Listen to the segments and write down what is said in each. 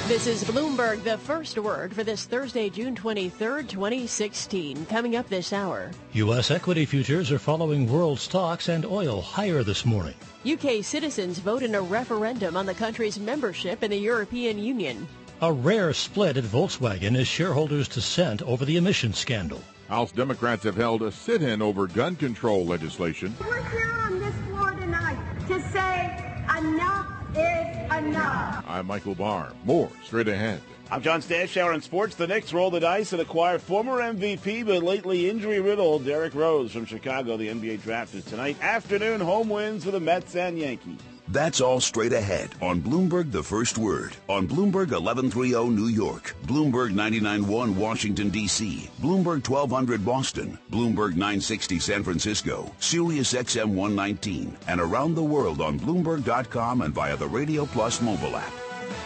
This is Bloomberg, the first word for this Thursday, June 23rd, 2016. Coming up this hour. U.S. equity futures are following world stocks and oil higher this morning. UK citizens vote in a referendum on the country's membership in the European Union. A rare split at Volkswagen as shareholders dissent over the emissions scandal. House Democrats have held a sit-in over gun control legislation. We're here on this floor tonight to say enough is enough. I'm Michael Barr. More straight ahead. I'm John Stashower in sports. The Knicks roll the dice and acquire former MVP but lately injury-riddled Derrick Rose from Chicago. The NBA draft is tonight afternoon. Home wins for the Mets and Yankees. That's all straight ahead on Bloomberg the First Word. On Bloomberg 1130 New York, Bloomberg 99.1 Washington, D.C., Bloomberg 1200 Boston, Bloomberg 960 San Francisco, Sirius XM 119, and around the world on Bloomberg.com and via the Radio Plus mobile app.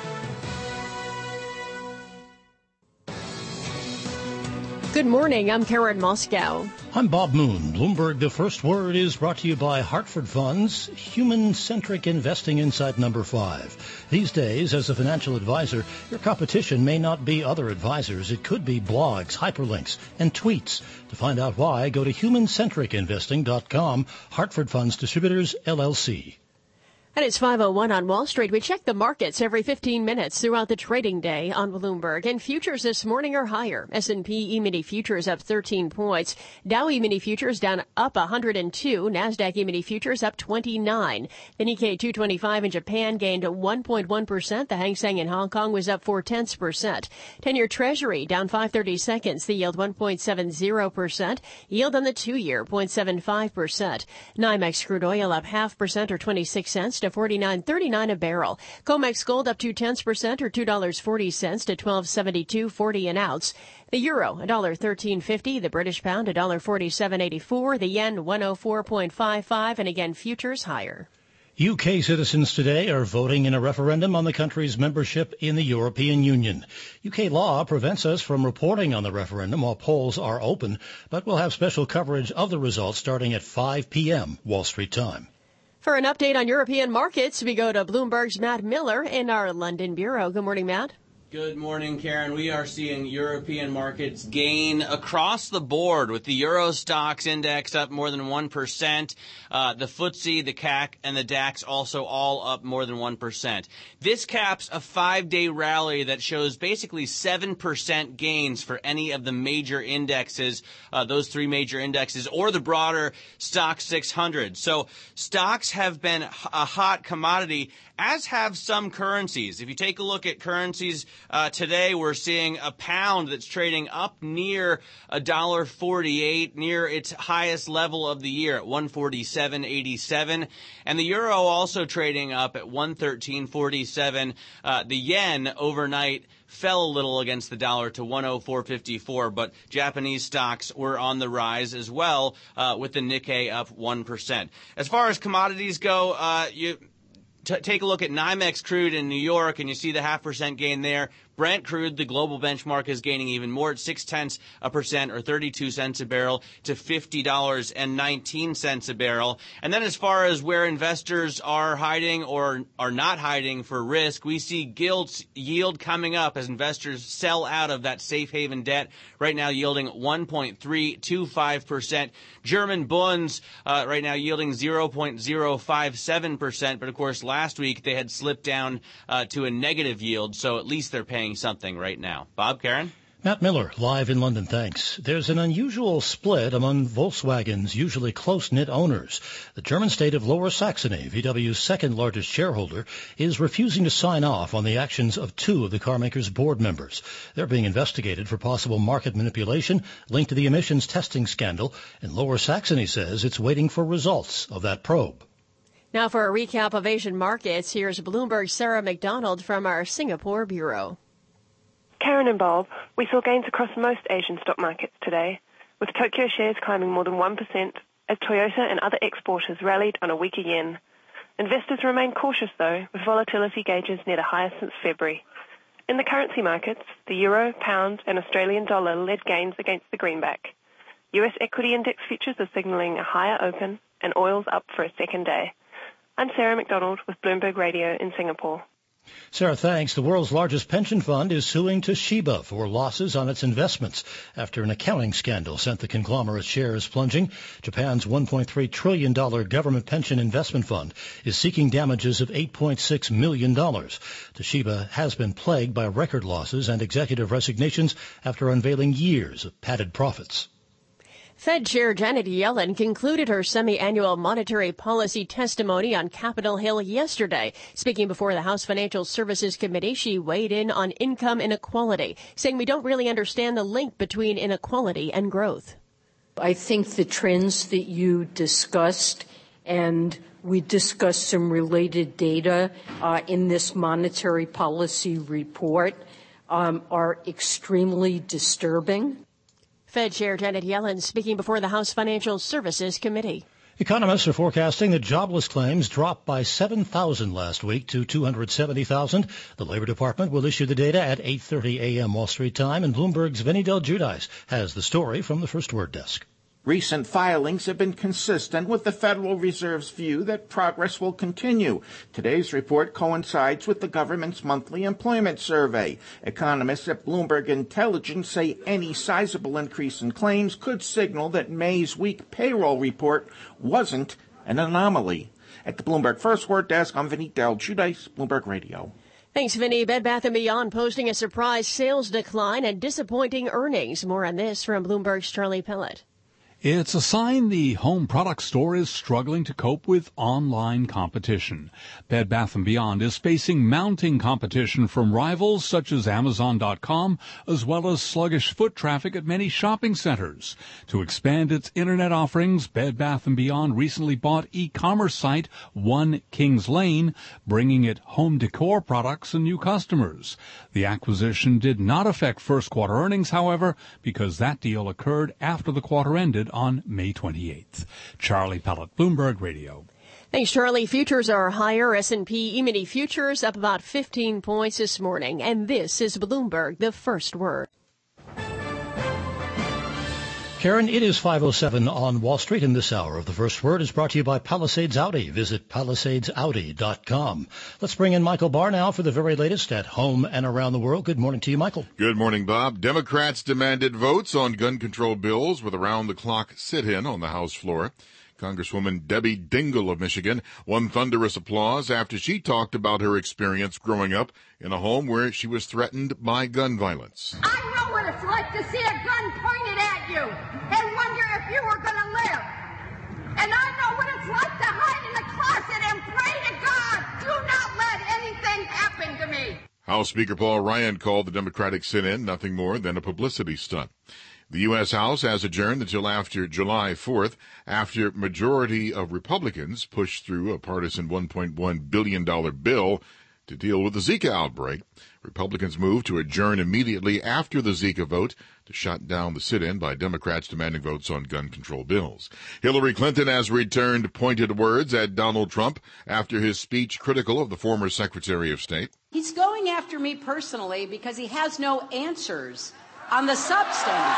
Good morning. I'm Karen Moscow. I'm Bob Moon. Bloomberg the First Word is brought to you by Hartford Funds, human-centric investing insight number 5. These days, as a financial advisor, your competition may not be other advisors. It could be blogs, hyperlinks, and tweets. To find out why, go to humancentricinvesting.com, Hartford Funds Distributors, LLC. And it's 5:01 on Wall Street. We check the markets every 15 minutes throughout the trading day on Bloomberg. And futures this morning are higher. S&P E-mini futures up 13 points. Dow E-mini futures down up 102. NASDAQ E-mini futures up 29. The Nikkei 225 in Japan gained 1.1%. The Hang Seng in Hong Kong was up 0.4%. 10-year Treasury down 5/32. The yield 1.70%. Yield on the 2-year 0.75%. NYMEX crude oil up 0.5% or 26 cents. To $49.39 a barrel. COMEX gold up 0.2% or $2.40 to $12.72.40 an ounce. The euro $1.1350. The British pound $1.4784. The yen 104.55. And again, futures higher. UK citizens today are voting in a referendum on the country's membership in the European Union. UK law prevents us from reporting on the referendum while polls are open, but we'll have special coverage of the results starting at 5 p.m. Wall Street time. For an update on European markets, we go to Bloomberg's Matt Miller in our London bureau. Good morning, Matt. Good morning, Karen. We are seeing European markets gain across the board with the Euro Stoxx Index up more than 1%. The FTSE, the CAC, and the DAX also all up more than 1%. This caps a 5-day rally that shows basically 7% gains for any of the major indexes, those 3 major indexes, or the broader Stoxx 600. So stocks have been a hot commodity, as have some currencies. If you take a look at currencies today, we're seeing a pound that's trading up near $1.48, near its highest level of the year at 147.87, and the euro also trading up at 113.47. The yen overnight fell a little against the dollar to 104.54, but Japanese stocks were on the rise as well, with the Nikkei up 1%. As far as commodities go, take a look at NYMEX crude in New York, and you see the 0.5% gain there. Brent crude, the global benchmark, is gaining even more at 0.6% or 32 cents a barrel to $50.19 a barrel. And then as far as where investors are hiding or are not hiding for risk, we see gilts yield coming up as investors sell out of that safe haven debt, right now yielding 1.325%. German bunds right now yielding 0.057%, but of course last week they had slipped down to a negative yield, so at least they're paying something right now. Bob, Karen? Matt Miller, live in London, thanks. There's an unusual split among Volkswagen's usually close-knit owners. The German state of Lower Saxony, VW's second-largest shareholder, is refusing to sign off on the actions of 2 of the carmaker's board members. They're being investigated for possible market manipulation linked to the emissions testing scandal, and Lower Saxony says it's waiting for results of that probe. Now for a recap of Asian markets, here's Bloomberg's Sarah McDonald from our Singapore bureau. Karen and Bob, we saw gains across most Asian stock markets today, with Tokyo shares climbing more than 1% as Toyota and other exporters rallied on a weaker yen. Investors remain cautious, though, with volatility gauges near the highest since February. In the currency markets, the euro, pound, and Australian dollar led gains against the greenback. US equity index futures are signaling a higher open, and oil's up for a second day. I'm Sarah McDonald with Bloomberg Radio in Singapore. Sarah, thanks. The world's largest pension fund is suing Toshiba for losses on its investments after an accounting scandal sent the conglomerate's shares plunging. Japan's $1.3 trillion government pension investment fund is seeking damages of $8.6 million. Toshiba has been plagued by record losses and executive resignations after unveiling years of padded profits. Fed Chair Janet Yellen concluded her semi-annual monetary policy testimony on Capitol Hill yesterday. Speaking before the House Financial Services Committee, she weighed in on income inequality, saying we don't really understand the link between inequality and growth. I think the trends that you discussed, and we discussed some related data in this monetary policy report, are extremely disturbing. Fed Chair Janet Yellen speaking before the House Financial Services Committee. Economists are forecasting that jobless claims dropped by 7,000 last week to 270,000. The Labor Department will issue the data at 8:30 a.m. Wall Street time, and Bloomberg's Vinny Del Giudice has the story from the First Word Desk. Recent filings have been consistent with the Federal Reserve's view that progress will continue. Today's report coincides with the government's monthly employment survey. Economists at Bloomberg Intelligence say any sizable increase in claims could signal that May's weak payroll report wasn't an anomaly. At the Bloomberg First Word Desk, I'm Vinny Del Giudice, Bloomberg Radio. Thanks, Vinny. Bed Bath & Beyond posting a surprise sales decline and disappointing earnings. More on this from Bloomberg's Charlie Pellet. It's a sign the home product store is struggling to cope with online competition. Bed Bath & Beyond is facing mounting competition from rivals such as Amazon.com, as well as sluggish foot traffic at many shopping centers. To expand its internet offerings, Bed Bath & Beyond recently bought e-commerce site One Kings Lane, bringing it home decor products and new customers. The acquisition did not affect first quarter earnings, however, because that deal occurred after the quarter ended on May 28th. Charlie Pellet, Bloomberg Radio. Thanks, Charlie. Futures are higher. S&P E-mini futures up about 15 points this morning. And this is Bloomberg, the First Word. Karen, it is 5:07 on Wall Street, and this hour of the First Word is brought to you by Palisades Audi. Visit PalisadesAudi.com. Let's bring in Michael Barr now for the very latest at home and around the world. Good morning to you, Michael. Good morning, Bob. Democrats demanded votes on gun control bills with a round-the-clock sit-in on the House floor. Congresswoman Debbie Dingell of Michigan won thunderous applause after she talked about her experience growing up in a home where she was threatened by gun violence. I know what it's like to see a gun pointed at you and wonder if you were going to live. And I know what it's like to hide in the closet and pray to God, do not let anything happen to me. House Speaker Paul Ryan called the Democratic sit-in nothing more than a publicity stunt. The U.S. House has adjourned until after July 4th, after majority of Republicans pushed through a partisan $1.1 billion bill to deal with the Zika outbreak. Republicans moved to adjourn immediately after the Zika vote to shut down the sit-in by Democrats demanding votes on gun control bills. Hillary Clinton has returned pointed words at Donald Trump after his speech critical of the former Secretary of State. He's going after me personally because he has no answers on the substance.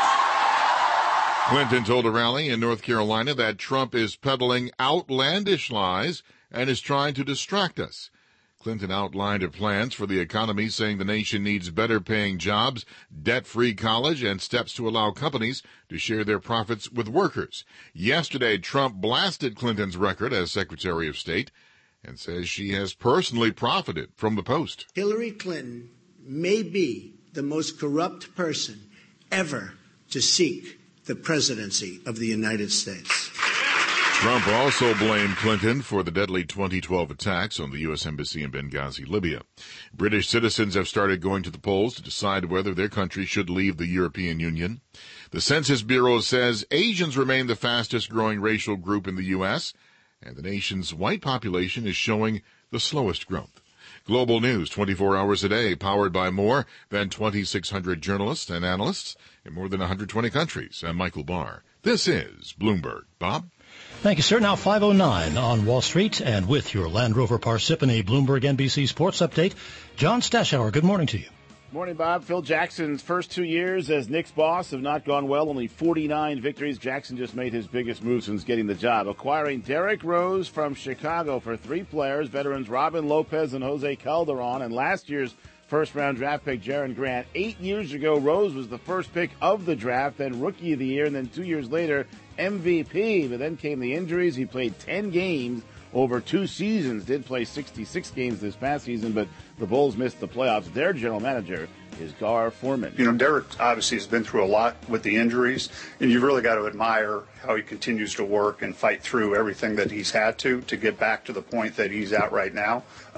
Clinton told a rally in North Carolina that Trump is peddling outlandish lies and is trying to distract us. Clinton outlined her plans for the economy, saying the nation needs better-paying jobs, debt-free college, and steps to allow companies to share their profits with workers. Yesterday, Trump blasted Clinton's record as Secretary of State and says she has personally profited from the post. Hillary Clinton may be the most corrupt person ever to seek the presidency of the United States. Trump also blamed Clinton for the deadly 2012 attacks on the U.S. Embassy in Benghazi, Libya. British citizens have started going to the polls to decide whether their country should leave the European Union. The Census Bureau says Asians remain the fastest growing racial group in the U.S., and the nation's white population is showing the slowest growth. Global news 24 hours a day, powered by more than 2,600 journalists and analysts in more than 120 countries. I'm Michael Barr. This is Bloomberg. Bob? Thank you, sir. Now 5:09 on Wall Street, and with your Land Rover Parsippany Bloomberg NBC Sports Update, John Stashower. Good morning to you. Morning, Bob. Phil Jackson's first 2 years as Knicks boss have not gone well. Only 49 victories. Jackson just made his biggest move since getting the job, acquiring Derrick Rose from Chicago for 3 players, veterans Robin Lopez and Jose Calderon, and last year's first-round draft pick Jaren Grant. 8 years ago, Rose was the first pick of the draft, then Rookie of the Year, and then 2 years later, MVP. But then came the injuries. He played 10 games over 2 seasons, did play 66 games this past season, but the Bulls missed the playoffs. Their general manager is Gar Forman. You know, Derrick obviously has been through a lot with the injuries, and you've really got to admire how he continues to work and fight through everything that he's had to get back to the point that he's at right now.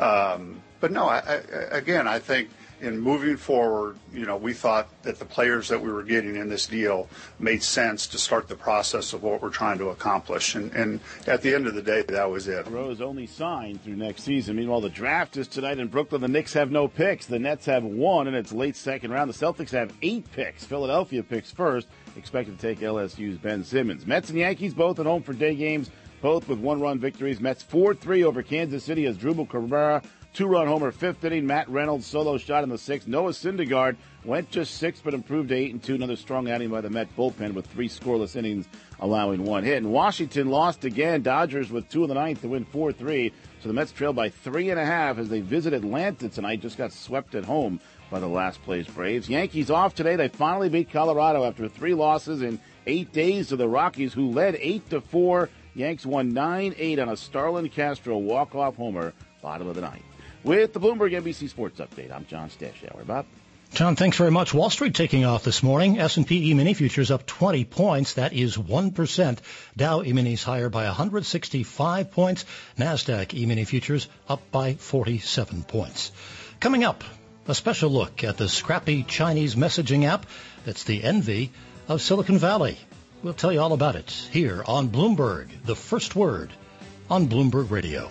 But no, I think in moving forward, you know, we thought that the players that we were getting in this deal made sense to start the process of what we're trying to accomplish. And at the end of the day, that was it. Rose only signed through next season. Meanwhile, the draft is tonight in Brooklyn. The Knicks have no picks. The Nets have 1 in its late second round. The Celtics have 8 picks. Philadelphia picks first, expected to take LSU's Ben Simmons. Mets and Yankees both at home for day games, both with 1-run victories. Mets 4-3 over Kansas City as Drupal Cabrera 2-run homer, 5th inning. Matt Reynolds solo shot in the 6th. Noah Syndergaard went just 6 but improved to 8-2. Another strong outing by the Met bullpen with 3 scoreless innings, allowing 1 hit. And Washington lost again. Dodgers with 2 in the 9th to win 4-3. So the Mets trail by 3.5 as they visit Atlanta tonight. Just got swept at home by the last place Braves. Yankees off today. They finally beat Colorado after 3 losses in 8 days to the Rockies, who led 8-4. Yanks won 9-8 on a Starlin Castro walk-off homer, bottom of the 9th. With the Bloomberg NBC Sports Update, I'm John Stashower. Bob? John, thanks very much. Wall Street taking off this morning. S&P E-mini futures up 20 points. That is 1%. Dow E-minis higher by 165 points. NASDAQ E-mini futures up by 47 points. Coming up, a special look at the scrappy Chinese messaging app that's the envy of Silicon Valley. We'll tell you all about it here on Bloomberg, the first word on Bloomberg Radio.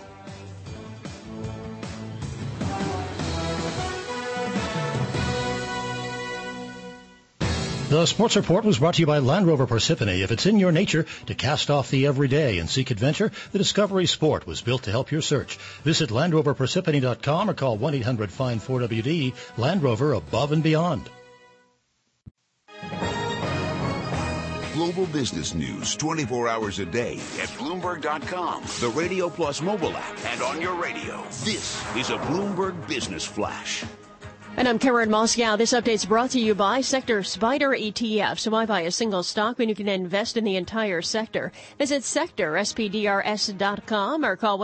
The Sports Report was brought to you by Land Rover Parsippany. If it's in your nature to cast off the everyday and seek adventure, the Discovery Sport was built to help your search. Visit LandRoverParsippany.com or call 1-800-FIND-4WD. Land Rover, above and beyond. Global business news 24 hours a day at Bloomberg.com, the Radio Plus mobile app, and on your radio. This is a Bloomberg Business Flash. And I'm Karen Moscow. This update's brought to you by Sector Spider ETF. So why buy a single stock when you can invest in the entire sector? Visit sectorspdrs.com or call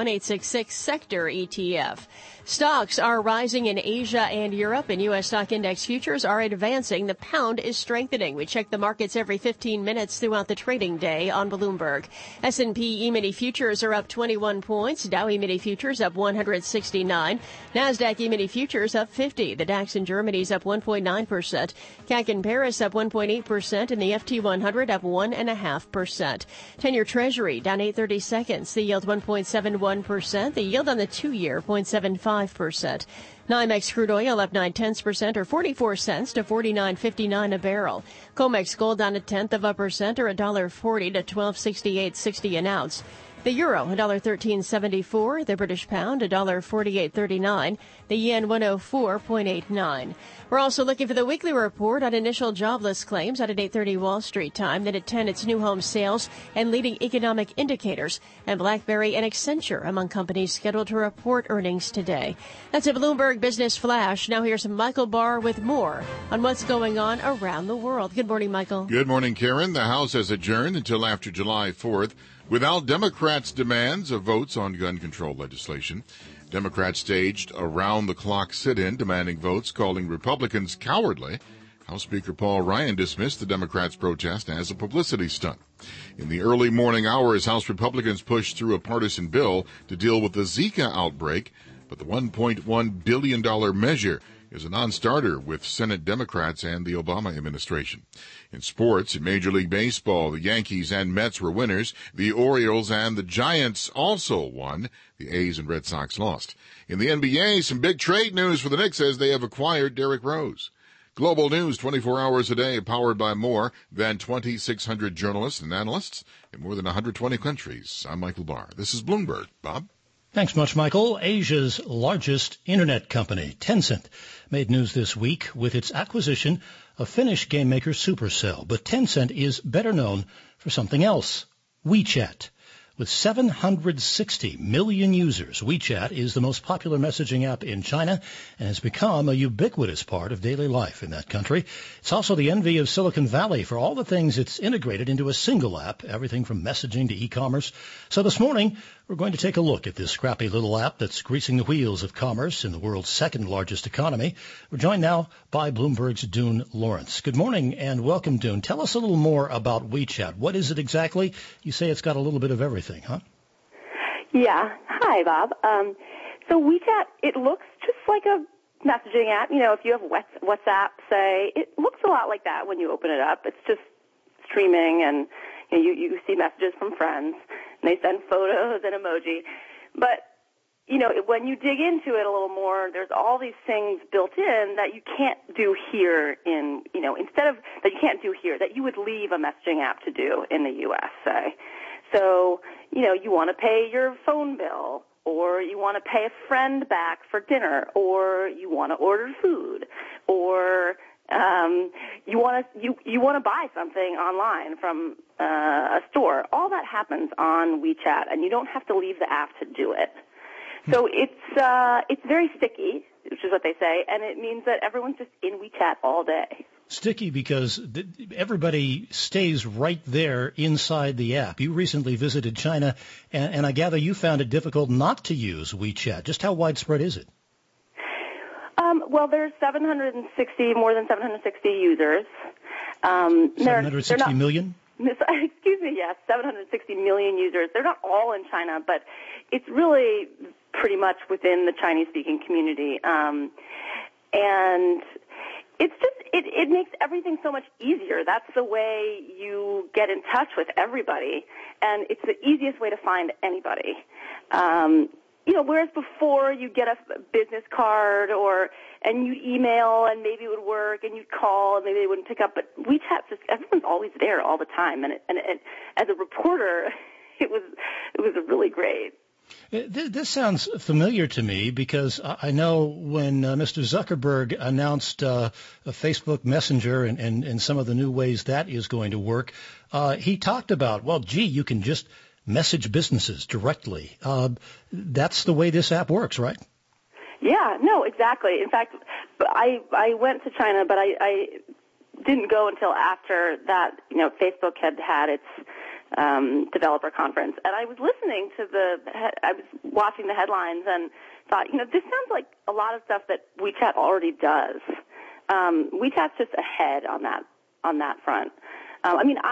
1-866-SECTOR-ETF. Stocks are rising in Asia and Europe, and U.S. stock index futures are advancing. The pound is strengthening. We check the markets every 15 minutes throughout the trading day on Bloomberg. S&P E-mini futures are up 21 points. Dow E-mini futures up 169. NASDAQ E-mini futures up 50. The DAX in Germany is up 1.9%. CAC in Paris up 1.8%, and the FT100 up 1.5%. 10-year Treasury down 8/32. The yield 1.71%. The yield on the 2-year 0.75%. NYMEX crude oil up 0.9% or 44 cents to $49.59 a barrel. COMEX gold down 0.1% or $1.40 to $12.6860 an ounce. The euro, $1.1374. The British pound, $1.4839. The yen, 104.89. We're also looking for the weekly report on initial jobless claims at 8:30 Wall Street time. Then at 10, it's new home sales and leading economic indicators. And BlackBerry and Accenture among companies scheduled to report earnings today. That's a Bloomberg Business Flash. Now here's Michael Barr with more on what's going on around the world. Good morning, Michael. Good morning, Karen. The House has adjourned until after July 4th. Without Democrats' demands of votes on gun control legislation. Democrats staged a round-the-clock sit-in demanding votes, calling Republicans cowardly. House Speaker Paul Ryan dismissed the Democrats' protest as a publicity stunt. In the early morning hours, House Republicans pushed through a partisan bill to deal with the Zika outbreak, but the $1.1 billion measure is a non-starter with Senate Democrats and the Obama administration. In sports, in Major League Baseball, the Yankees and Mets were winners. The Orioles and the Giants also won. The A's and Red Sox lost. In the NBA, some big trade news for the Knicks as they have acquired Derrick Rose. Global news 24 hours a day, powered by more than 2,600 journalists and analysts in more than 120 countries. I'm Michael Barr. This is Bloomberg. Bob? Thanks much, Michael. Asia's largest internet company, Tencent, made news this week with its acquisition of Finnish game maker Supercell. But Tencent is better known for something else, WeChat. With 760 million users, WeChat is the most popular messaging app in China and has become a ubiquitous part of daily life in that country. It's also the envy of Silicon Valley for all the things it's integrated into a single app, everything from messaging to e-commerce. So this morning, we're going to take a look at this scrappy little app that's greasing the wheels of commerce in the world's second largest economy. We're joined now by Bloomberg's Dune Lawrence. Good morning and welcome, Dune. Tell us a little more about WeChat. What is it exactly? You say it's got a little bit of everything, huh? Yeah. Hi, Bob. So WeChat, it looks just like a messaging app. You know, if you have WhatsApp, say, it looks a lot like that when you open it up. It's just streaming and you see messages from friends, and they send photos and emoji. But, you know, when you dig into it a little more, there's all these things built in that you can't do here in, you know, that you can't do here, that you would leave a messaging app to do in the U.S., say. So, you know, you want to pay your phone bill, or you want to pay a friend back for dinner, or you want to order food, or you want to buy something online from a store. All that happens on WeChat, and you don't have to leave the app to do it. So it's very sticky, which is what they say, and it means that everyone's just in WeChat all day. Sticky because everybody stays right there inside the app. You recently visited China, and I gather you found it difficult not to use WeChat. Just how widespread is it? Well, there's more than 760 users. 760 million? Excuse me, yes, 760 million users. They're not all in China, but it's really pretty much within the Chinese-speaking community. And it's just, it makes everything so much easier. That's the way you get in touch with everybody, and it's the easiest way to find anybody. You know, whereas before you'd get a business card and you'd email and maybe it would work and you'd call and maybe they wouldn't pick up, but WeChat just, everyone's always there all the time, and as a reporter, it was really great. This sounds familiar to me because I know when Mr. Zuckerberg announced a Facebook Messenger and some of the new ways that is going to work, he talked about, well, gee, you can just message businesses directly. That's the way this app works, right? Yeah, no, exactly. In fact, I went to China, but I didn't go until after that, you know, Facebook had its developer conference, and I was listening to I was watching the headlines and thought, you know, this sounds like a lot of stuff that WeChat already does. WeChat's just ahead on that front. I mean,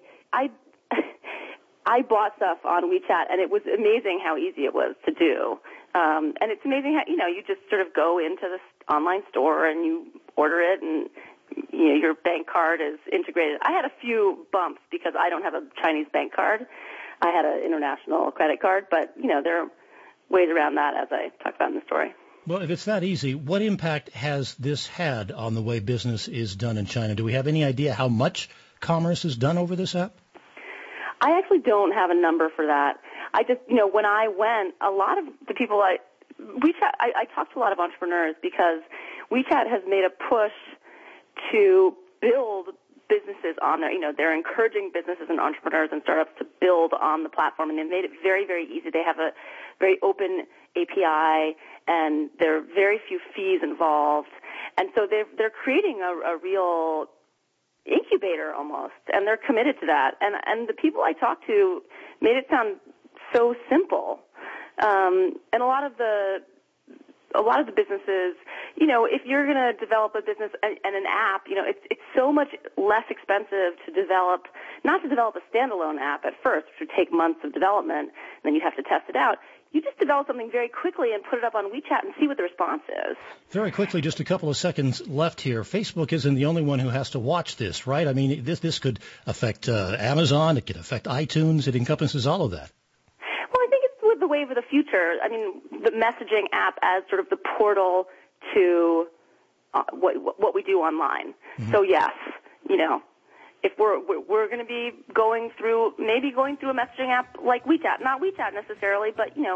I bought stuff on WeChat, and it was amazing how easy it was to do. And it's amazing how, you know, you just sort of go into this online store and you order it, and you know, your bank card is integrated. I had a few bumps because I don't have a Chinese bank card. I had an international credit card, but, you know, there are ways around that, as I talked about in the story. Well, if it's that easy, what impact has this had on the way business is done in China? Do we have any idea how much commerce is done over this app? I actually don't have a number for that. I just, you know, when I went, a lot of the people I talked to a lot of entrepreneurs because WeChat has made a push to build businesses on there. You know, they're encouraging businesses and entrepreneurs and startups to build on the platform, and they made it very, very easy. They have a very open API, and there are very few fees involved. And so they're creating a real incubator almost, and they're committed to that. And the people I talked to made it sound so simple. And a lot of the businesses, you know, if you're going to develop a business and an app, you know, it's so much less expensive to develop, not to develop a standalone app at first, which would take months of development, and then you'd have to test it out. You just develop something very quickly and put it up on WeChat and see what the response is. Very quickly, just a couple of seconds left here. Facebook isn't the only one who has to watch this, right? I mean, this could affect Amazon. It could affect iTunes. It encompasses all of that. Well, I think it's with the wave of the future. I mean, the messaging app as sort of the portal to what we do online. Mm-hmm. So, yes, you know, if we're going to be going through a messaging app like WeChat, not WeChat necessarily, but, you know,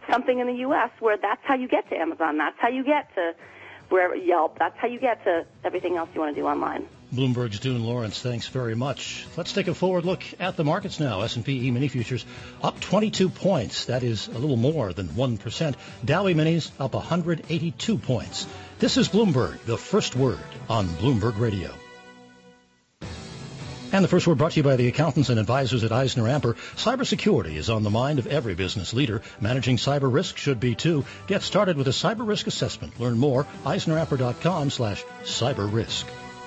something in the U.S. where that's how you get to Amazon, that's how you get to wherever Yelp, that's how you get to everything else you want to do online. Bloomberg's Dune Lawrence, thanks very much. Let's take a forward look at the markets now. S&P E-mini futures up 22 points. That is a little more than 1%. Dow E-minis up 182 points. This is Bloomberg, the first word on Bloomberg Radio. And the first word brought to you by the accountants and advisors at Eisner Amper. Cybersecurity is on the mind of every business leader. Managing cyber risk should be too. Get started with a cyber risk assessment. Learn more, EisnerAmper.com/cyber-risk.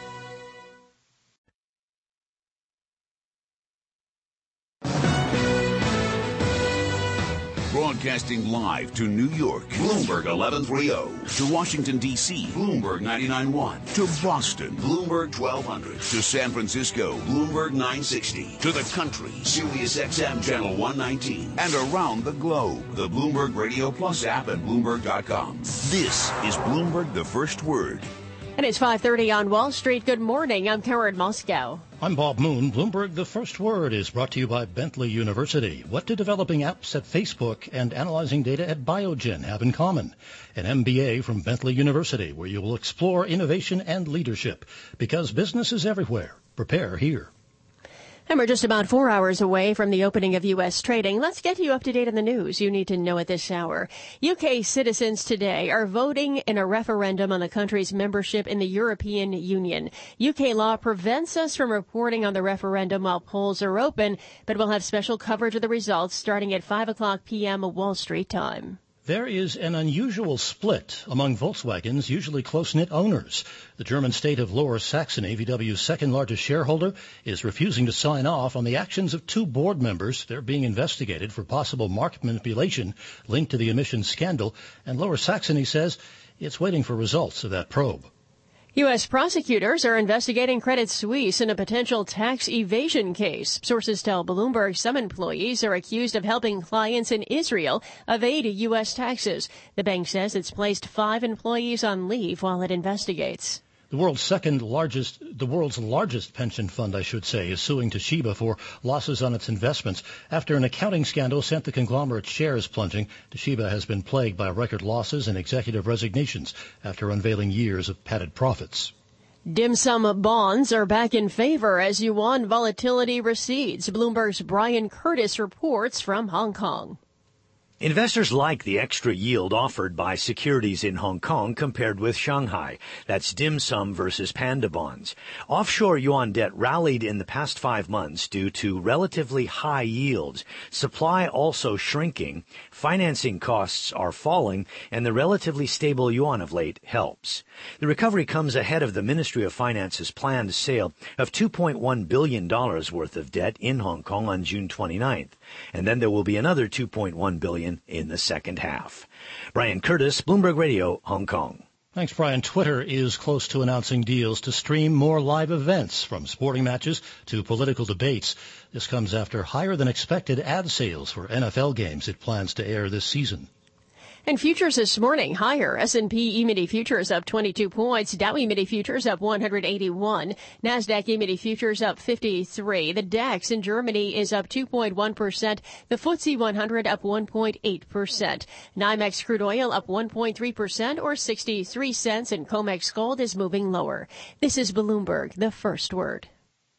Broadcasting live to New York, Bloomberg 1130. To Washington, D.C., Bloomberg 99.1. To Boston, Bloomberg 1200. To San Francisco, Bloomberg 960. To the country, Sirius XM Channel 119. And around the globe, the Bloomberg Radio Plus app at Bloomberg.com. This is Bloomberg the First Word. And it's 5:30 on Wall Street. Good morning. I'm Karen Moscow. I'm Bob Moon. Bloomberg The First Word is brought to you by Bentley University. What do developing apps at Facebook and analyzing data at Biogen have in common? An MBA from Bentley University, where you will explore innovation and leadership. Because business is everywhere. Prepare here. And we're just about 4 hours away from the opening of U.S. trading. Let's get you up to date on the news you need to know at this hour. UK citizens today are voting in a referendum on the country's membership in the European Union. UK law prevents us from reporting on the referendum while polls are open, but we'll have special coverage of the results starting at 5 o'clock p.m. Wall Street time. There is an unusual split among Volkswagen's usually close-knit owners. The German state of Lower Saxony, VW's second-largest shareholder, is refusing to sign off on the actions of two board members. They're being investigated for possible market manipulation linked to the emissions scandal, and Lower Saxony says it's waiting for results of that probe. U.S. prosecutors are investigating Credit Suisse in a potential tax evasion case. Sources tell Bloomberg some employees are accused of helping clients in Israel evade U.S. taxes. The bank says it's placed 5 employees on leave while it investigates. The world's largest pension fund, is suing Toshiba for losses on its investments. After an accounting scandal sent the conglomerate's shares plunging, Toshiba has been plagued by record losses and executive resignations after unveiling years of padded profits. Dim sum bonds are back in favor as yuan volatility recedes. Bloomberg's Brian Curtis reports from Hong Kong. Investors like the extra yield offered by securities in Hong Kong compared with Shanghai. That's dim sum versus panda bonds. Offshore yuan debt rallied in the past 5 months due to relatively high yields. Supply also shrinking. Financing costs are falling, and the relatively stable yuan of late helps. The recovery comes ahead of the Ministry of Finance's planned sale of $2.1 billion worth of debt in Hong Kong on June 29th. And then there will be another $2.1 billion in the second half. Brian Curtis, Bloomberg Radio, Hong Kong. Thanks, Brian. Twitter is close to announcing deals to stream more live events, from sporting matches to political debates. This comes after higher than expected ad sales for NFL games it plans to air this season. And futures this morning higher. S&P E-mini futures up 22 points. Dow E-mini futures up 181. NASDAQ E-mini futures up 53. The DAX in Germany is up 2.1%. The FTSE 100 up 1.8%. NYMEX crude oil up 1.3% or 63 cents. And COMEX gold is moving lower. This is Bloomberg, the first word.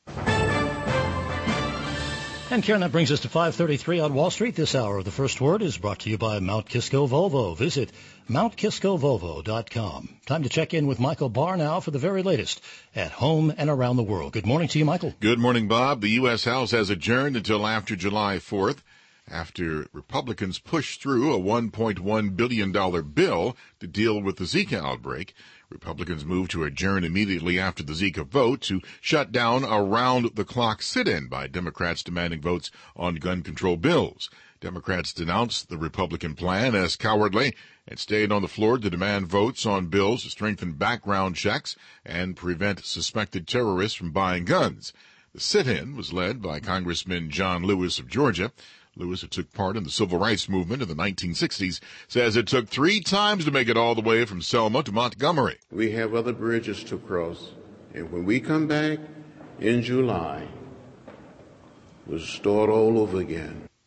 And Karen, that brings us to 5:33 on Wall Street. This hour of The First Word is brought to you by Mount Kisco Volvo. Visit MountKiscoVolvo.com. Time to check in with Michael Barr now for the very latest at home and around the world. Good morning to you, Michael. Good morning, Bob. The U.S. House has adjourned until after July 4th after Republicans pushed through a $1.1 billion bill to deal with the Zika outbreak. Republicans moved to adjourn immediately after the Zika vote to shut down a round-the-clock sit-in by Democrats demanding votes on gun control bills. Democrats denounced the Republican plan as cowardly and stayed on the floor to demand votes on bills to strengthen background checks and prevent suspected terrorists from buying guns. The sit-in was led by Congressman John Lewis of Georgia. Lewis, who took part in the civil rights movement in the 1960s, says it took 3 times to make it all the way from Selma to Montgomery. We have other bridges to cross, and when we come back in July, we'll start all over again.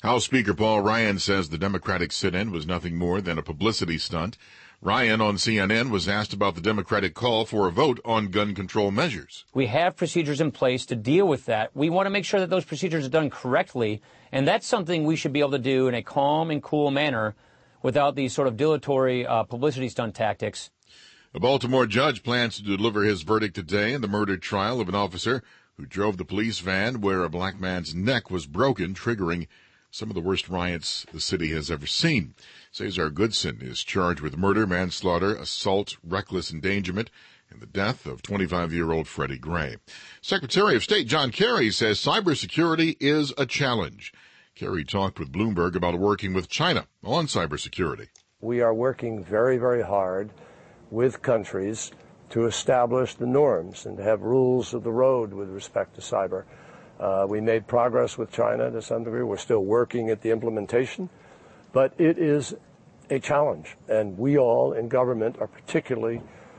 House Speaker Paul Ryan says the Democratic sit-in was nothing more than a publicity stunt. Ryan on CNN was asked about the Democratic call for a vote on gun control measures. We have procedures in place to deal with that. We want to make sure that those procedures are done correctly, and that's something we should be able to do in a calm and cool manner without these sort of dilatory publicity stunt tactics. A Baltimore judge plans to deliver his verdict today in the murder trial of an officer who drove the police van where a black man's neck was broken, triggering some of the worst riots the city has ever seen. Cesar Goodson is charged with murder, manslaughter, assault, reckless endangerment, and the death of 25-year-old Freddie Gray. Secretary of State John Kerry says cybersecurity is a challenge. Kerry talked with Bloomberg about working with China on cybersecurity. We are working very, very hard with countries to establish the norms and to have rules of the road with respect to cyber. We made progress with China to some degree. We're still working at the implementation, but it is a challenge, and we all in government are particularly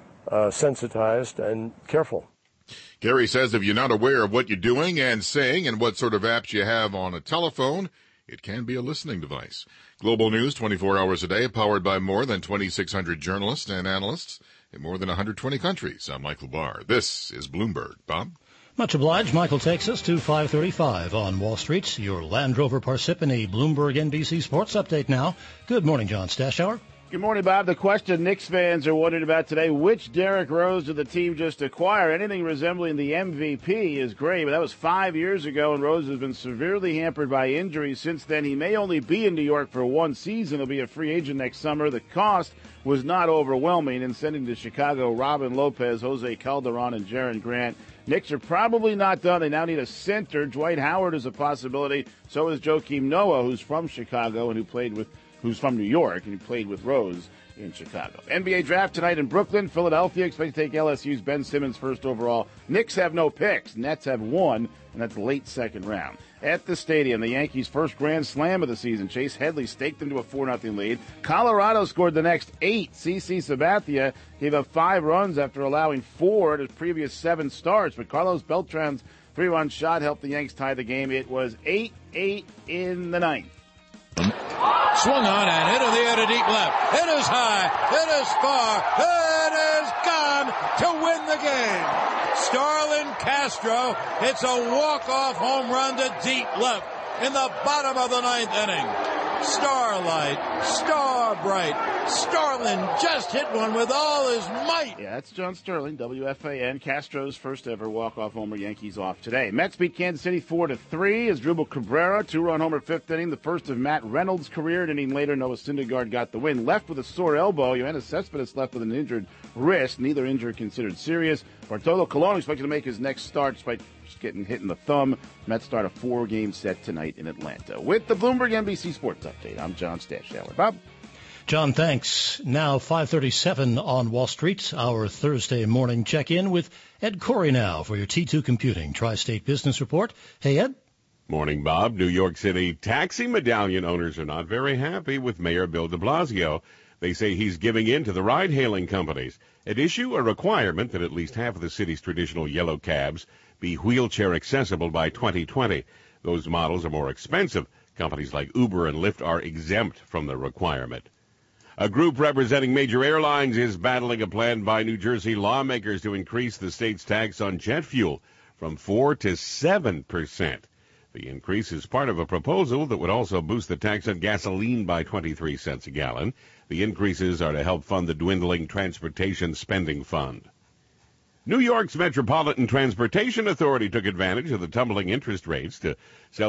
sensitized and careful. Gary says if you're not aware of what you're doing and saying and what sort of apps you have on a telephone, it can be a listening device. Global news 24 hours a day, powered by more than 2,600 journalists and analysts in more than 120 countries. I'm Michael Barr. This is Bloomberg. Bob? Much obliged. Michael takes us to 5:35 on Wall Street. Your Land Rover Parsippany Bloomberg NBC Sports Update now. Good morning, John Stashower. Good morning, Bob. The question Knicks fans are wondering about today, which Derrick Rose did the team just acquire? Anything resembling the MVP is great, but that was 5 years ago, and Rose has been severely hampered by injuries since then. He may only be in New York for one season. He'll be a free agent next summer. The cost was not overwhelming in sending to Chicago Robin Lopez, Jose Calderon, and Jaren Grant. Knicks are probably not done. They now need a center. Dwight Howard is a possibility. So is Joakim Noah, who's from Chicago and who's from New York and who played with Rose in Chicago. NBA draft tonight in Brooklyn. Philadelphia expect to take LSU's Ben Simmons first overall. Knicks have no picks. Nets have one, and that's late second round. At the stadium, the Yankees' first grand slam of the season. Chase Headley staked them to a 4-0 lead. Colorado scored the next 8. CC Sabathia gave up 5 runs after allowing 4 at his previous 7 starts, but Carlos Beltran's 3-run shot helped the Yanks tie the game. It was 8-8 in the ninth. Swung on and hit to the air to deep left. It is high. It is far. It is gone to win the game. Starlin Castro hits a walk-off home run to deep left in the bottom of the ninth inning. Starlight, star bright. Starlin just hit one with all his might. Yeah, that's John Sterling, WFAN. Castro's first ever walk-off homer. Yankees off today. Mets beat Kansas City 4-3 as Drupal Cabrera, 2-run homer fifth inning, the first of Matt Reynolds' career. An inning later, Noah Syndergaard got the win. Left with a sore elbow. Yoenis Cespedes left with an injured wrist. Neither injury considered serious. Bartolo Colon expected to make his next start despite just getting hit in the thumb. Mets start a 4-game set tonight in Atlanta. With the Bloomberg NBC Sports Update, I'm John Stashower. Bob? John, thanks. Now 5:37 on Wall Street, our Thursday morning check-in with Ed Corey now for your T2 Computing Tri-State Business Report. Hey, Ed. Morning, Bob. New York City taxi medallion owners are not very happy with Mayor Bill de Blasio. They say he's giving in to the ride-hailing companies. At issue, a requirement that at least half of the city's traditional yellow cabs be wheelchair accessible by 2020. Those models are more expensive. Companies like Uber and Lyft are exempt from the requirement. A group representing major airlines is battling a plan by New Jersey lawmakers to increase the state's tax on jet fuel from 4% to 7%. The increase is part of a proposal that would also boost the tax on gasoline by 23 cents a gallon. The increases are to help fund the dwindling transportation spending fund. New York's Metropolitan Transportation Authority took advantage of the tumbling interest rates to sell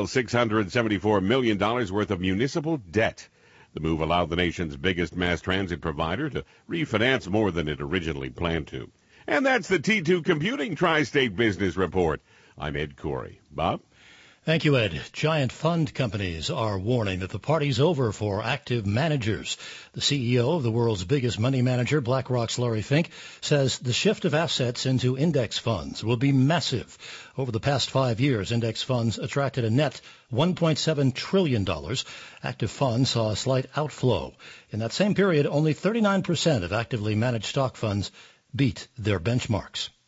$674 million worth of municipal debt. The move allowed the nation's biggest mass transit provider to refinance more than it originally planned to. And that's the T2 Computing Tri-State Business Report. I'm Ed Corey. Bob? Thank you, Ed. Giant fund companies are warning that the party's over for active managers. The CEO of the world's biggest money manager, BlackRock's Larry Fink, says the shift of assets into index funds will be massive. Over the past 5 years, index funds attracted a net $1.7 trillion. Active funds saw a slight outflow. In that same period, only 39% of actively managed stock funds beat their benchmarks.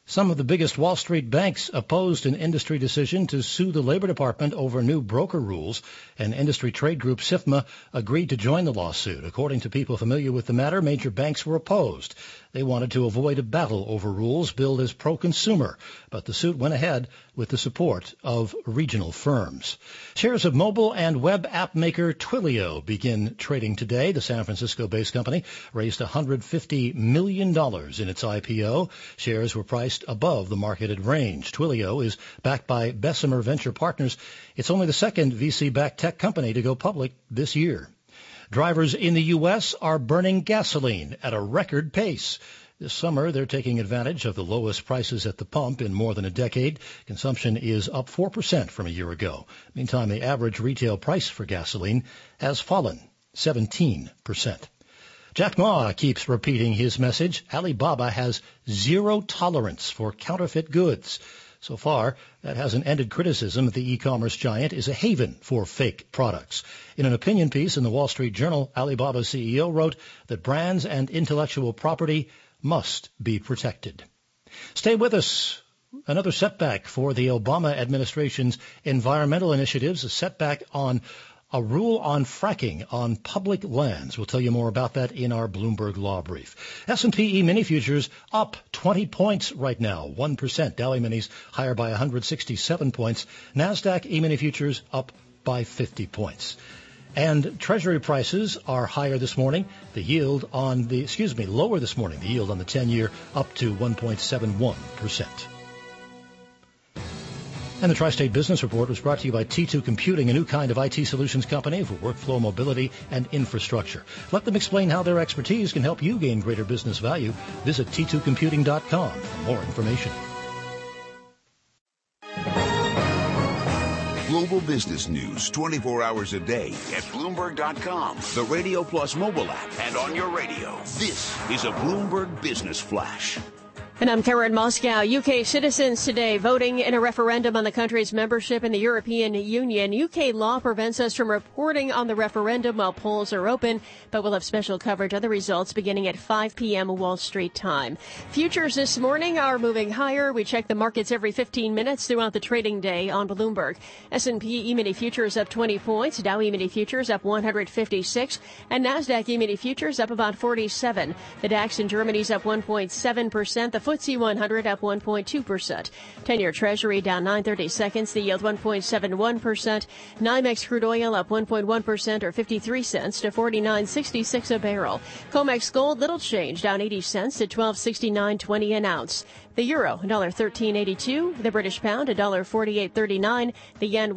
Some of the biggest Wall Street banks opposed an industry decision to sue the Labor Department over new broker rules, and industry trade group SIFMA agreed to join the lawsuit. According to people familiar with the matter, major banks were opposed. They wanted to avoid a battle over rules billed as pro-consumer, but the suit went ahead with the support of regional firms. Shares of mobile and web app maker Twilio begin trading today. The San Francisco-based company raised $150 million in its IPO. Shares were priced above the marketed range. Twilio is backed by Bessemer Venture Partners. It's only the second VC-backed tech company to go public this year. Drivers in the U.S. are burning gasoline at a record pace. This summer, they're taking advantage of the lowest prices at the pump in more than a decade. Consumption is up 4% from a year ago. Meantime, the average retail price for gasoline has fallen 17%. Jack Ma keeps repeating his message. Alibaba has zero tolerance for counterfeit goods. So far, that hasn't ended criticism that the e-commerce giant is a haven for fake products. In an opinion piece in the Wall Street Journal, Alibaba's CEO wrote that brands and intellectual property must be protected. Stay with us. Another setback for the Obama administration's environmental initiatives, a setback on a rule on fracking on public lands. We'll tell you more about that in our Bloomberg Law Brief. S&P E-mini futures up 20 points right now, 1%. Dow E-minis higher by 167 points. NASDAQ E-mini futures up by 50 points. And Treasury prices are higher this morning. Lower this morning. The yield on the 10-year up to 1.71%. And the Tri-State Business Report was brought to you by T2 Computing, a new kind of IT solutions company for workflow mobility and infrastructure. Let them explain how their expertise can help you gain greater business value. Visit T2Computing.com for more information. Global business news 24 hours a day at Bloomberg.com, the Radio Plus mobile app, and on your radio. This is a Bloomberg Business Flash. And I'm Karen Moscow. UK citizens today voting in a referendum on the country's membership in the European Union. UK law prevents us from reporting on the referendum while polls are open, but we'll have special coverage of the results beginning at 5 p.m. Wall Street time. Futures this morning are moving higher. We check the markets every 15 minutes throughout the trading day on Bloomberg. S&P E-mini futures up 20 points. Dow E-mini futures up 156. And NASDAQ E-mini futures up about 47. The DAX in Germany's up 1.7%. The FTSE 100 up 1.2%. 10-year Treasury down 9/30 seconds. The yield 1.71%. NYMEX crude oil up 1.1% or 53 cents to 49.66 a barrel. COMEX gold little change, down 80 cents to 12.6920 an ounce. The euro, $1.1382. The British pound, $1.4839. The yen,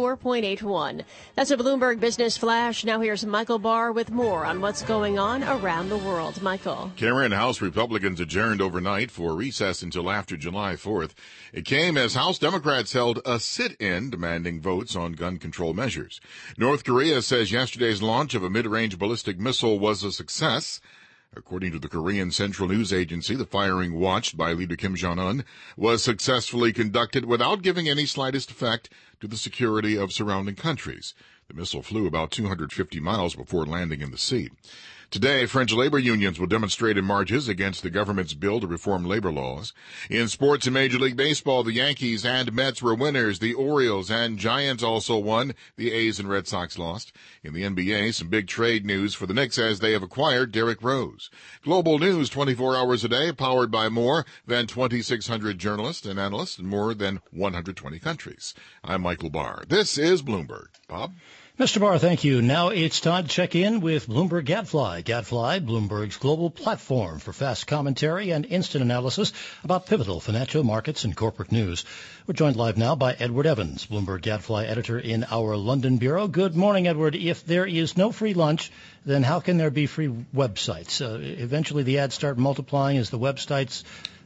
104.81. That's a Bloomberg Business Flash. Now here's Michael Barr with more on what's going on around the world. Michael. Karen, House Republicans adjourned overnight for recess until after July 4th. It came as House Democrats held a sit-in demanding votes on gun control measures. North Korea says yesterday's launch of a mid-range ballistic missile was a success. According to the Korean Central News Agency, the firing watched by leader Kim Jong-un was successfully conducted without giving any slightest effect to the security of surrounding countries. The missile flew about 250 miles before landing in the sea. Today, French labor unions will demonstrate in marches against the government's bill to reform labor laws. In sports and Major League Baseball, the Yankees and Mets were winners. The Orioles and Giants also won. The A's and Red Sox lost. In the NBA, some big trade news for the Knicks as they have acquired Derrick Rose. Global news 24 hours a day, powered by more than 2,600 journalists and analysts in more than 120 countries. I'm Michael Barr. This is Bloomberg. Bob? Mr. Barr, thank you. Now it's time to check in with Bloomberg Gadfly. Gadfly, Bloomberg's global platform for fast commentary and instant analysis about pivotal financial markets and corporate news. We're joined live now by Edward Evans, Bloomberg Gadfly editor in our London bureau. Good morning, Edward. If there is no free lunch, then how can there be free websites? Eventually the ads start multiplying as the websites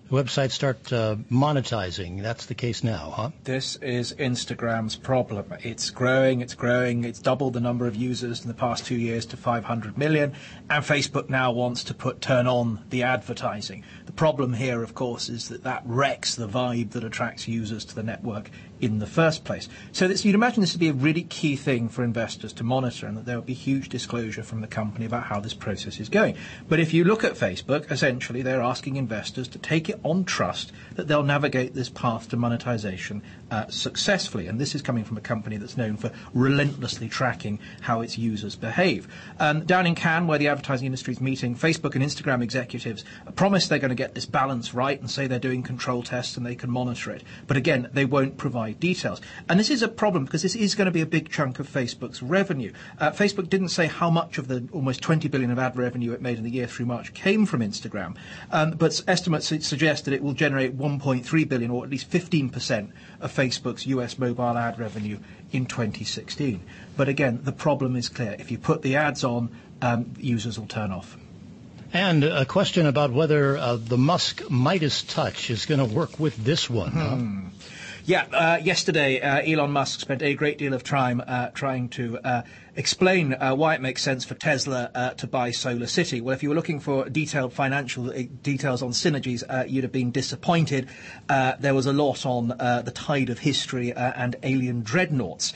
start monetizing. That's the case now, huh? This is Instagram's problem. It's growing. It's doubled the number of users in the past 2 years to 500 million. And Facebook now wants to turn on the advertising. The problem here, of course, is that wrecks the vibe that attracts users to the network in the first place. So you'd imagine this would be a really key thing for investors to monitor, and that there would be huge disclosure from the company about how this process is going. But if you look at Facebook, essentially they're asking investors to take it on trust that they'll navigate this path to monetization successfully. And this is coming from a company that's known for relentlessly tracking how its users behave. Down in Cannes, where the advertising industry is meeting, Facebook and Instagram executives promise they're going to get this balance right and say they're doing control tests and they can monitor it. But again, they won't provide details. And this is a problem because this is going to be a big chunk of Facebook's revenue. Facebook didn't say how much of the almost 20 billion of ad revenue it made in the year through March came from Instagram. But estimates suggest that it will generate 1.3 billion, or at least 15% of Facebook's US mobile ad revenue in 2016. But again, the problem is clear. If you put the ads on, users will turn off. And a question about whether the Musk Midas touch is going to work with this one. Huh? Yeah, yesterday Elon Musk spent a great deal of time trying to explain why it makes sense for Tesla to buy SolarCity. Well, if you were looking for detailed financial details on synergies, you'd have been disappointed. There was a lot on the tide of history and alien dreadnoughts.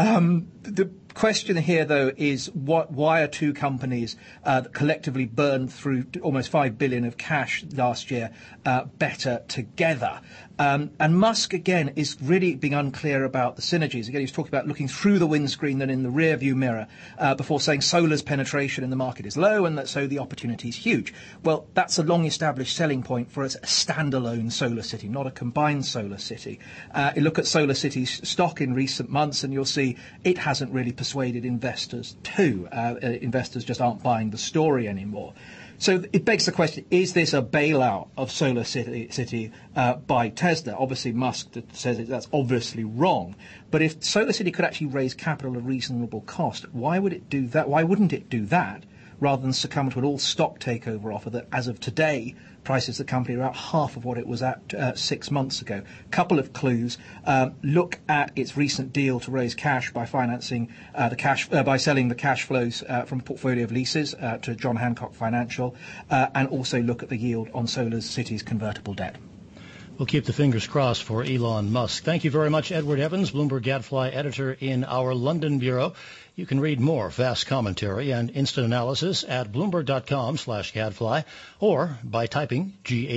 The question here, though, is why are two companies that collectively burned through almost $5 billion of cash last year better together? And Musk, again, is really being unclear about the synergies. Again, he's talking about looking through the windscreen than in the rear-view mirror before saying solar's penetration in the market is low and that so the opportunity is huge. Well, that's a long-established selling point for us, a standalone SolarCity, not a combined SolarCity. You look at SolarCity's stock in recent months and you'll see it hasn't really persuaded investors too. Investors just aren't buying the story anymore. So it begs the question, is this a bailout of SolarCity by Tesla? Obviously, Musk says that's obviously wrong. But if SolarCity could actually raise capital at a reasonable cost, why would it do that? Why wouldn't it do that rather than succumb to an all-stock takeover offer that, as of today, prices the company about half of what it was at 6 months ago? Couple of clues. Look at its recent deal to raise cash by financing by selling the cash flows from a portfolio of leases to John Hancock Financial, and also look at the yield on SolarCity's convertible debt. We'll keep the fingers crossed for Elon Musk. Thank you very much, Edward Evans, Bloomberg Gadfly editor in our London bureau. You can read more fast commentary and instant analysis at Bloomberg.com/Gadfly or by typing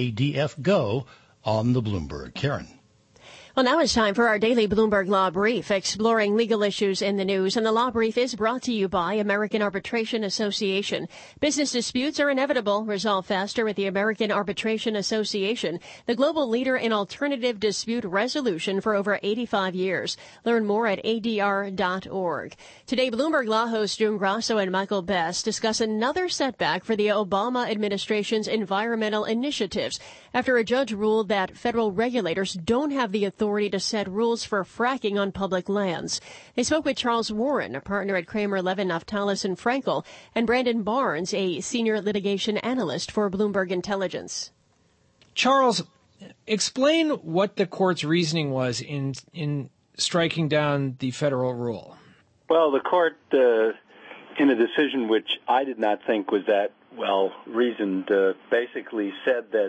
GADFGO on the Bloomberg. Karen. Well, now it's time for our daily Bloomberg Law Brief, exploring legal issues in the news. And the Law Brief is brought to you by American Arbitration Association. Business disputes are inevitable. Resolve faster with the American Arbitration Association, the global leader in alternative dispute resolution for over 85 years. Learn more at ADR.org. Today, Bloomberg Law hosts June Grasso and Michael Best discuss another setback for the Obama administration's environmental initiatives after a judge ruled that federal regulators don't have the authority to set rules for fracking on public lands. They spoke with Charles Warren, a partner at Kramer, Levin, Naftalis & Frankel, and Brandon Barnes, a senior litigation analyst for Bloomberg Intelligence. Charles, explain what the court's reasoning was in striking down the federal rule. Well, the court, in a decision which I did not think was that well reasoned, basically said that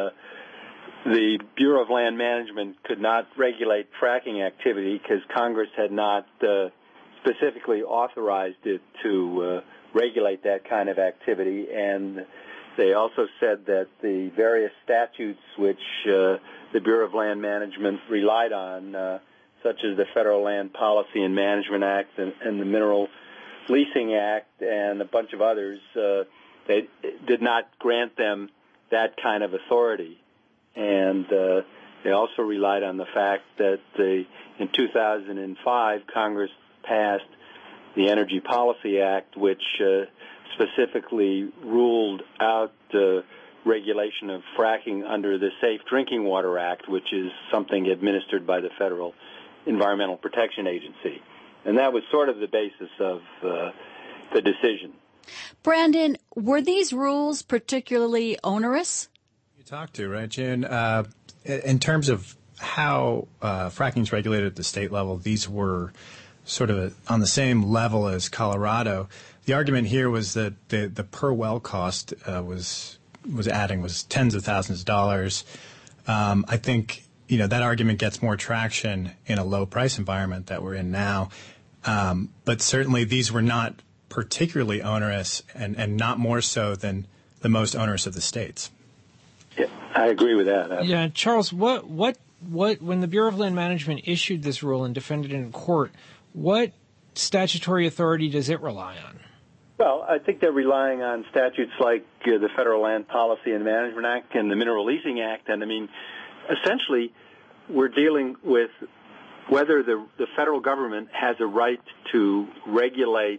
the Bureau of Land Management could not regulate fracking activity because Congress had not specifically authorized it to regulate that kind of activity. And they also said that the various statutes which the Bureau of Land Management relied on, such as the Federal Land Policy and Management Act and the Mineral Leasing Act and a bunch of others, they did not grant them that kind of authority. And they also relied on the fact that in 2005, Congress passed the Energy Policy Act, which specifically ruled out regulation of fracking under the Safe Drinking Water Act, which is something administered by the Federal Environmental Protection Agency. And that was sort of the basis of the decision. Brandon, were these rules particularly onerous? Talk to, right, June? In terms of how fracking is regulated at the state level, these were sort of on the same level as Colorado. The argument here was that the per well cost was tens of thousands of dollars. I think that argument gets more traction in a low price environment that we're in now. But certainly these were not particularly onerous and not more so than the most onerous of the states. Yeah, I agree with that. Yeah, Charles, what when the Bureau of Land Management issued this rule and defended it in court, what statutory authority does it rely on? Well, I think they're relying on statutes like the Federal Land Policy and Management Act and the Mineral Leasing Act. And, I mean, essentially, we're dealing with whether the federal government has a right to regulate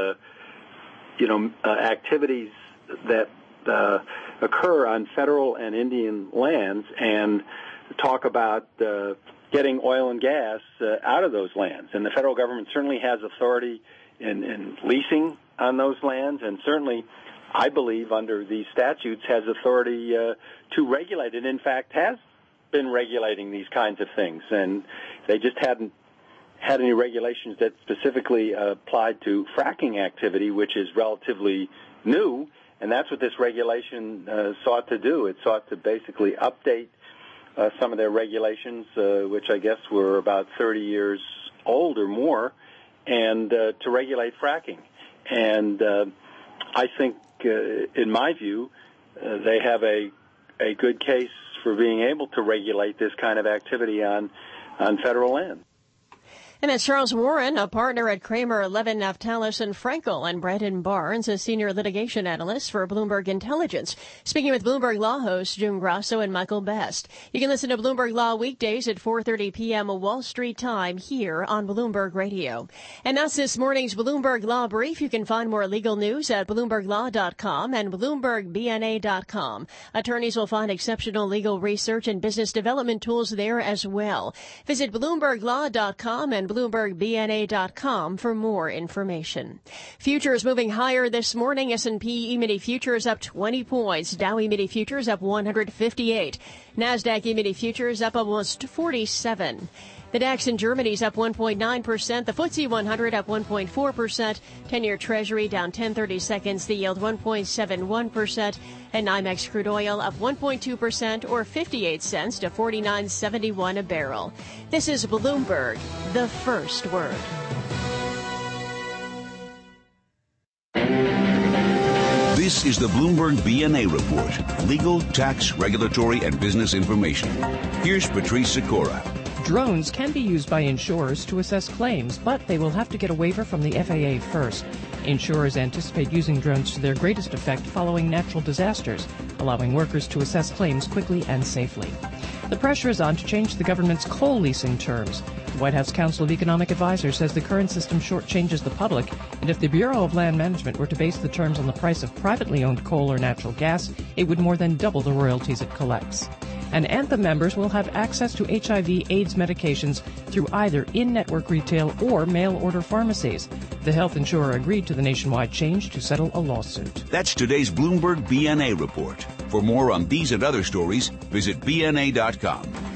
activities that occur on federal and Indian lands and talk about getting oil and gas out of those lands. And the federal government certainly has authority in leasing on those lands, and certainly, I believe, under these statutes, has authority to regulate it. In fact, has been regulating these kinds of things, and they just hadn't had any regulations that specifically applied to fracking activity, which is relatively new, and that's what this regulation sought to do. It sought to basically update some of their regulations, which I guess were about 30 years old or more, and to regulate fracking. And I think, in my view, they have a good case for being able to regulate this kind of activity on federal land. And that's Charles Warren, a partner at Kramer, Levin, Naftalis & Frankel, and Brandon Barnes, a senior litigation analyst for Bloomberg Intelligence, speaking with Bloomberg Law hosts June Grasso and Michael Best. You can listen to Bloomberg Law weekdays at 4:30 p.m. Wall Street time here on Bloomberg Radio. And that's this morning's Bloomberg Law Brief. You can find more legal news at BloombergLaw.com and BloombergBNA.com. Attorneys will find exceptional legal research and business development tools there as well. Visit BloombergLaw.com and BloombergBNA.com for more information. Futures moving higher this morning. S&P E-mini futures up 20 points. Dow E-mini futures up 158. NASDAQ E-mini futures up almost 47. The DAX in Germany is up 1.9%. The FTSE 100 up 1.4%. 10-year Treasury down 10/30 seconds. The yield 1.71%. And NYMEX crude oil up 1.2% or 58 cents to $49.71 a barrel. This is Bloomberg, the first word. This is the Bloomberg BNA Report. Legal, tax, regulatory, and business information. Here's Patrice Sikora. Drones can be used by insurers to assess claims, but they will have to get a waiver from the FAA first. Insurers anticipate using drones to their greatest effect following natural disasters, allowing workers to assess claims quickly and safely. The pressure is on to change the government's coal leasing terms. The White House Council of Economic Advisors says the current system shortchanges the public, and if the Bureau of Land Management were to base the terms on the price of privately owned coal or natural gas, it would more than double the royalties it collects. And Anthem members will have access to HIV/AIDS medications through either in-network retail or mail-order pharmacies. The health insurer agreed to the nationwide change to settle a lawsuit. That's today's Bloomberg BNA Report. For more on these and other stories, visit BNA.com.